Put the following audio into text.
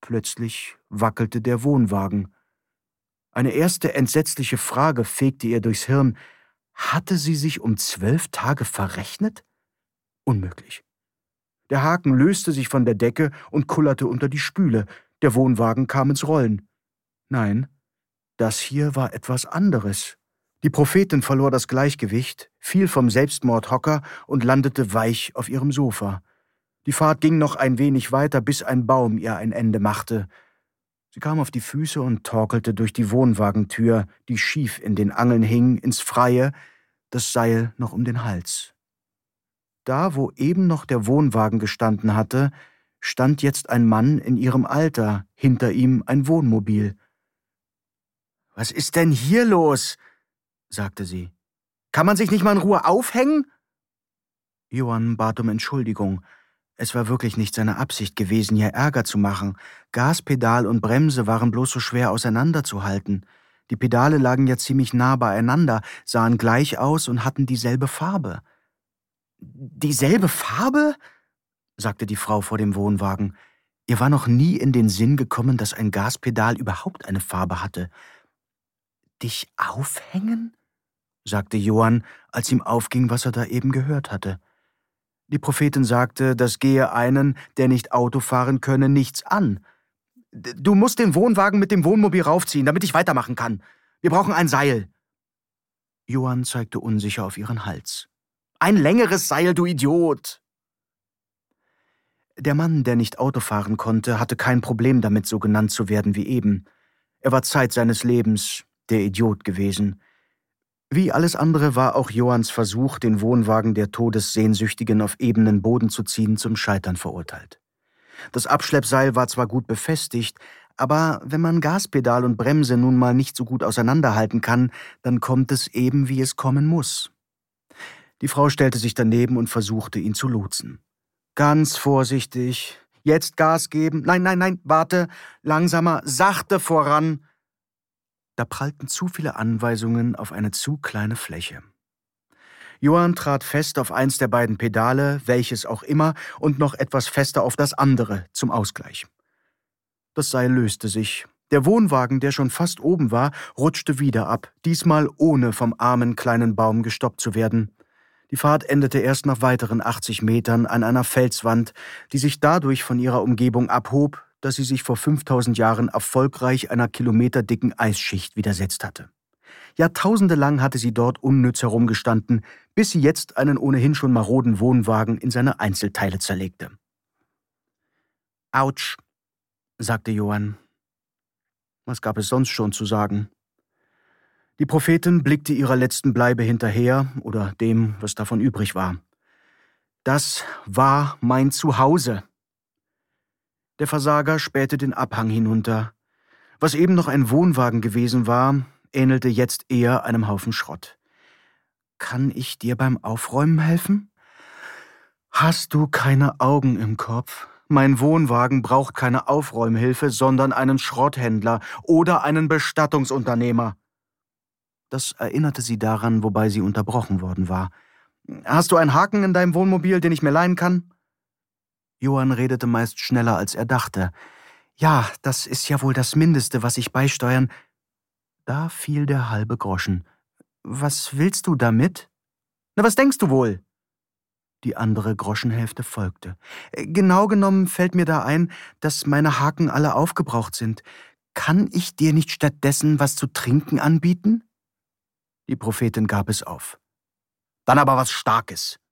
Plötzlich wackelte der Wohnwagen. Eine erste entsetzliche Frage fegte ihr durchs Hirn. Hatte sie sich um 12 Tage verrechnet? Unmöglich. Der Haken löste sich von der Decke und kullerte unter die Spüle. Der Wohnwagen kam ins Rollen. Nein, das hier war etwas anderes. Die Prophetin verlor das Gleichgewicht, fiel vom Selbstmordhocker und landete weich auf ihrem Sofa. Die Fahrt ging noch ein wenig weiter, bis ein Baum ihr ein Ende machte. Sie kam auf die Füße und torkelte durch die Wohnwagentür, die schief in den Angeln hing, ins Freie, das Seil noch um den Hals. Da, wo eben noch der Wohnwagen gestanden hatte, stand jetzt ein Mann in ihrem Alter, hinter ihm ein Wohnmobil. »Was ist denn hier los?«, sagte sie. »Kann man sich nicht mal in Ruhe aufhängen?« Johann bat um Entschuldigung. Es war wirklich nicht seine Absicht gewesen, ihr Ärger zu machen. Gaspedal und Bremse waren bloß so schwer auseinanderzuhalten. Die Pedale lagen ja ziemlich nah beieinander, sahen gleich aus und hatten dieselbe Farbe. »Dieselbe Farbe?«, sagte die Frau vor dem Wohnwagen. Ihr war noch nie in den Sinn gekommen, dass ein Gaspedal überhaupt eine Farbe hatte. »Dich aufhängen?«, sagte Johann, als ihm aufging, was er da eben gehört hatte. Die Prophetin sagte, das gehe einen, der nicht Auto fahren könne, nichts an. »Du musst den Wohnwagen mit dem Wohnmobil raufziehen, damit ich weitermachen kann. Wir brauchen ein Seil.« Johann zeigte unsicher auf ihren Hals. »Ein längeres Seil, du Idiot!« Der Mann, der nicht Auto fahren konnte, hatte kein Problem damit, so genannt zu werden wie eben. Er war Zeit seines Lebens der Idiot gewesen. Wie alles andere war auch Johanns Versuch, den Wohnwagen der Todessehnsüchtigen auf ebenen Boden zu ziehen, zum Scheitern verurteilt. Das Abschleppseil war zwar gut befestigt, aber wenn man Gaspedal und Bremse nun mal nicht so gut auseinanderhalten kann, dann kommt es eben, wie es kommen muss. Die Frau stellte sich daneben und versuchte, ihn zu lotsen. Ganz vorsichtig. Jetzt Gas geben. Nein, warte. Langsamer, sachte voran. Da prallten zu viele Anweisungen auf eine zu kleine Fläche. Johann trat fest auf eins der beiden Pedale, welches auch immer, und noch etwas fester auf das andere, zum Ausgleich. Das Seil löste sich. Der Wohnwagen, der schon fast oben war, rutschte wieder ab, diesmal ohne vom armen kleinen Baum gestoppt zu werden. Die Fahrt endete erst nach weiteren 80 Metern an einer Felswand, die sich dadurch von ihrer Umgebung abhob, dass sie sich vor 5000 Jahren erfolgreich einer kilometerdicken Eisschicht widersetzt hatte. Jahrtausende lang hatte sie dort unnütz herumgestanden, bis sie jetzt einen ohnehin schon maroden Wohnwagen in seine Einzelteile zerlegte. »Autsch«, sagte Johann. Was gab es sonst schon zu sagen? Die Prophetin blickte ihrer letzten Bleibe hinterher, oder dem, was davon übrig war. »Das war mein Zuhause.« Der Versager spähte den Abhang hinunter. Was eben noch ein Wohnwagen gewesen war, ähnelte jetzt eher einem Haufen Schrott. »Kann ich dir beim Aufräumen helfen?« »Hast du keine Augen im Kopf? Mein Wohnwagen braucht keine Aufräumhilfe, sondern einen Schrotthändler oder einen Bestattungsunternehmer.« Das erinnerte sie daran, wobei sie unterbrochen worden war. »Hast du einen Haken in deinem Wohnmobil, den ich mir leihen kann?« Johann redete meist schneller, als er dachte. »Ja, das ist ja wohl das Mindeste, was ich beisteuern...« Da fiel der halbe Groschen. »Was willst du damit?« »Na, was denkst du wohl?« Die andere Groschenhälfte folgte. »Genau genommen fällt mir da ein, dass meine Haken alle aufgebraucht sind. Kann ich dir nicht stattdessen was zu trinken anbieten?« Die Prophetin gab es auf. »Dann aber was Starkes.